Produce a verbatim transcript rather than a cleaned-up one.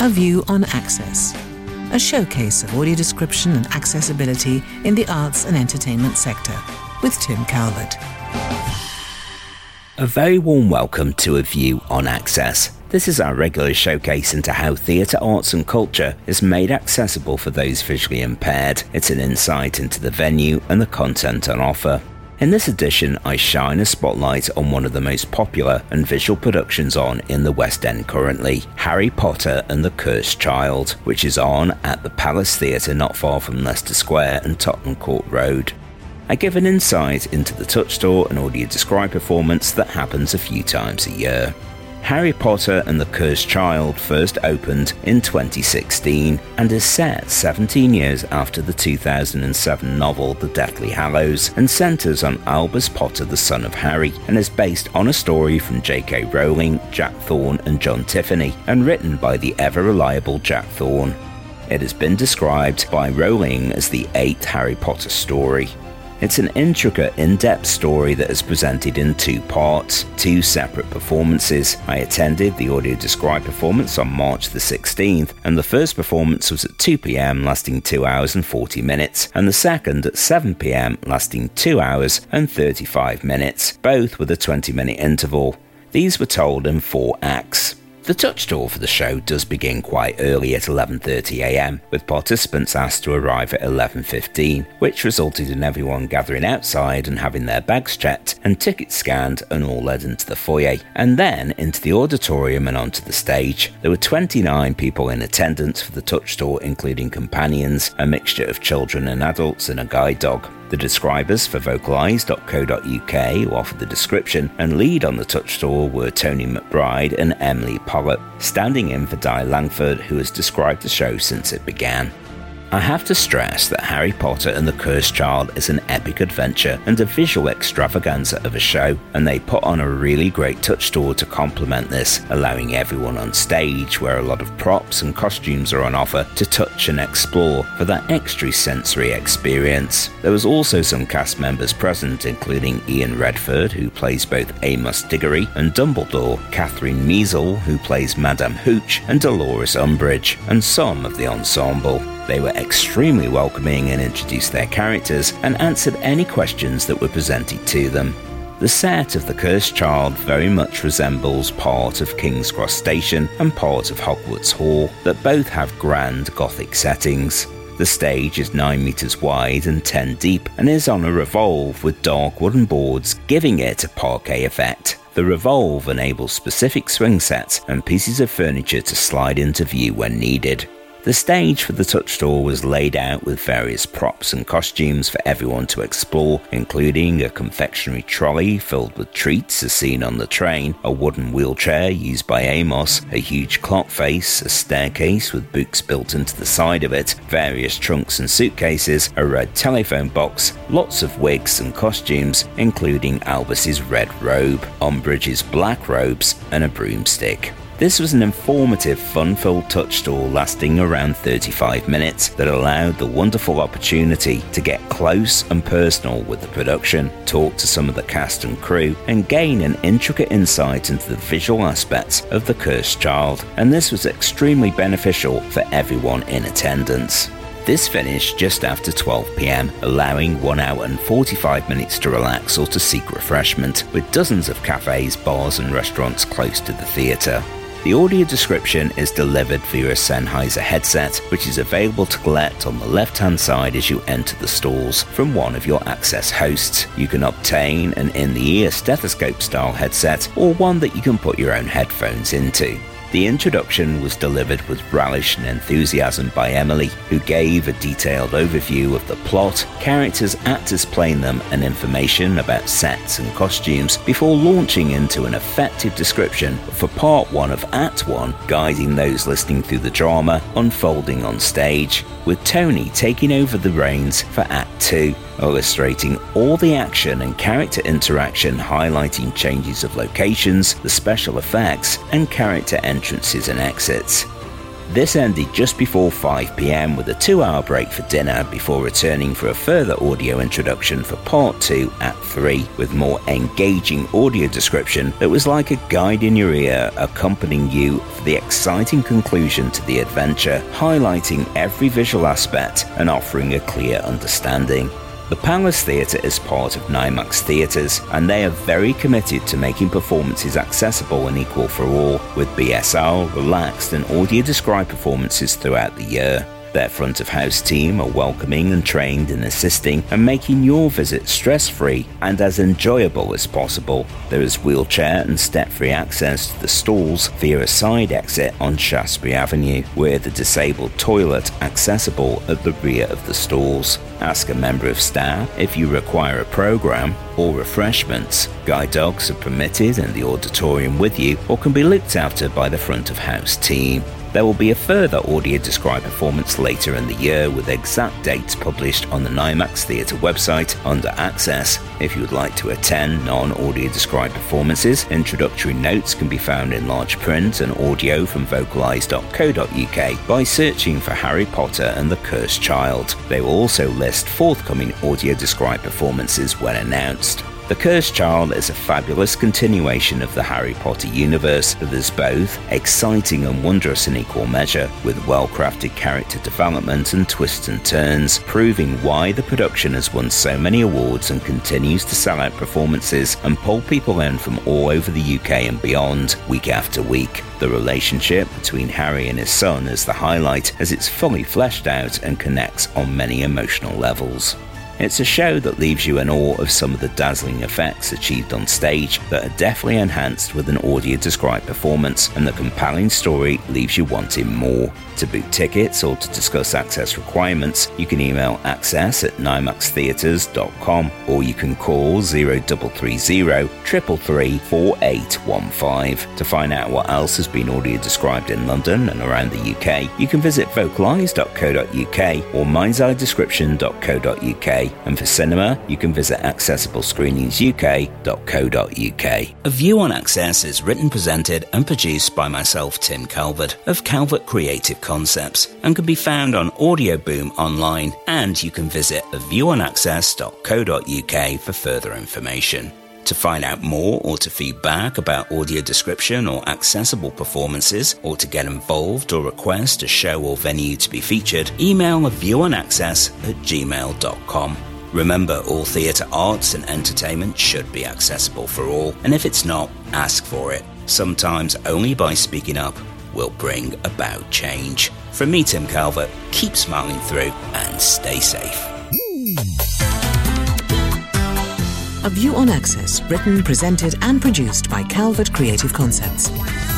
A View on Access, a showcase of audio description and accessibility in the arts and entertainment sector, with Tim Calvert. A very warm welcome to A View on Access. This is our regular showcase into how theatre, arts and culture is made accessible for those visually impaired. It's an insight into the venue and the content on offer. In this edition, I shine a spotlight on one of the most popular and visual productions on in the West End currently, Harry Potter and the Cursed Child, which is on at the Palace Theatre not far from Leicester Square and Tottenham Court Road. I give an insight into the touch store and audio describe performance that happens a few times a year. Harry Potter and the Cursed Child first opened in twenty sixteen and is set seventeen years after the two thousand seven novel The Deathly Hallows, and centres on Albus Potter, the son of Harry, and is based on a story from J K Rowling, Jack Thorne and John Tiffany, and written by the ever-reliable Jack Thorne. It has been described by Rowling as the eighth Harry Potter story. It's an intricate, in-depth story that is presented in two parts, two separate performances. I attended the audio described performance on March the sixteenth, and the first performance was at two p.m. lasting two hours and forty minutes, and the second at seven p.m. lasting two hours and thirty-five minutes, both with a twenty minute interval. These were told in four acts. The touch tour for the show does begin quite early at eleven thirty a.m, with participants asked to arrive at eleven fifteen, which resulted in everyone gathering outside and having their bags checked and tickets scanned, and all led into the foyer, and then into the auditorium and onto the stage. There were twenty-nine people in attendance for the touch tour, including companions, a mixture of children and adults, and a guide dog. The describers for vocalise dot co dot uk, who offered the description and lead on the touch tour, were Tony McBride and Emily Pollock, standing in for Di Langford, who has described the show since it began. I have to stress that Harry Potter and the Cursed Child is an epic adventure and a visual extravaganza of a show, and they put on a really great touch tour to complement this, allowing everyone on stage, where a lot of props and costumes are on offer, to touch and explore for that extra sensory experience. There was also some cast members present, including Ian Redford, who plays both Amos Diggory and Dumbledore, Catherine Measle, who plays Madame Hooch, and Dolores Umbridge, and some of the ensemble. They were extremely welcoming and introduced their characters and answered any questions that were presented to them. The set of The Cursed Child very much resembles part of King's Cross Station and part of Hogwarts Hall, that both have grand Gothic settings. The stage is nine metres wide and ten deep and is on a revolve with dark wooden boards, giving it a parquet effect. The revolve enables specific swing sets and pieces of furniture to slide into view when needed. The stage for the touch tour was laid out with various props and costumes for everyone to explore, including a confectionery trolley filled with treats as seen on the train, a wooden wheelchair used by Amos, a huge clock face, a staircase with books built into the side of it, various trunks and suitcases, a red telephone box, lots of wigs and costumes, including Albus's red robe, Umbridge's black robes, and a broomstick. This was an informative, fun-filled touch tour lasting around thirty-five minutes that allowed the wonderful opportunity to get close and personal with the production, talk to some of the cast and crew, and gain an intricate insight into the visual aspects of The Cursed Child, and this was extremely beneficial for everyone in attendance. This finished just after twelve p.m, allowing one hour and forty-five minutes to relax or to seek refreshment, with dozens of cafes, bars and restaurants close to the theatre. The audio description is delivered via a Sennheiser headset, which is available to collect on the left-hand side as you enter the stalls from one of your access hosts. You can obtain an in-the-ear stethoscope-style headset, or one that you can put your own headphones into. The introduction was delivered with relish and enthusiasm by Emily, who gave a detailed overview of the plot, characters, actors playing them, and information about sets and costumes before launching into an effective description for part one of Act one, guiding those listening through the drama unfolding on stage, with Tony taking over the reins for Act two, illustrating all the action and character interaction, highlighting changes of locations, the special effects, and character entrances and exits. This ended just before five p.m. with a two-hour break for dinner before returning for a further audio introduction for part two at three, with more engaging audio description that was like a guide in your ear accompanying you for the exciting conclusion to the adventure, highlighting every visual aspect and offering a clear understanding. The Palace Theatre is part of NIMAX Theatres, and they are very committed to making performances accessible and equal for all, with B S R, relaxed and audio-described performances throughout the year. Their front-of-house team are welcoming and trained in assisting and making your visit stress-free and as enjoyable as possible. There is wheelchair and step-free access to the stalls via a side exit on Shaftesbury Avenue, with the disabled toilet accessible at the rear of the stalls. Ask a member of staff if you require a program or refreshments. Guide dogs are permitted in the auditorium with you or can be looked after by the front-of-house team. There will be a further audio-described performance later in the year with exact dates published on the NIMAX Theatre website under Access. If you would like to attend non-audio-described performances, introductory notes can be found in large print and audio from vocalise dot co dot uk by searching for Harry Potter and the Cursed Child. They will also list forthcoming audio-described performances when announced. The Cursed Child is a fabulous continuation of the Harry Potter universe that is both exciting and wondrous in equal measure, with well-crafted character development and twists and turns, proving why the production has won so many awards and continues to sell out performances and pull people in from all over the U K and beyond, week after week. The relationship between Harry and his son is the highlight, as it's fully fleshed out and connects on many emotional levels. It's a show that leaves you in awe of some of the dazzling effects achieved on stage that are definitely enhanced with an audio-described performance, and the compelling story leaves you wanting more. To book tickets or to discuss access requirements, you can email access at nimax theatres dot com, or you can call zero three three zero, three three three, four eight one five. To find out what else has been audio-described in London and around the U K, you can visit vocalise dot co dot uk or minds eye description dot co dot uk. And for cinema, you can visit accessible screenings u k dot co dot uk. A View on Access is written, presented and produced by myself, Tim Calvert, of Calvert Creative Concepts, and can be found on Audio Boom online, and you can visit a view on access dot co dot uk for further information. To find out more or to feedback about audio description or accessible performances, or to get involved or request a show or venue to be featured, email a view on access at gmail dot com. Remember, all theatre arts and entertainment should be accessible for all, and if it's not, ask for it. Sometimes only by speaking up will bring about change. From me, Tim Calvert, keep smiling through and stay safe. A View on Access, written, presented and produced by Calvert Creative Concepts.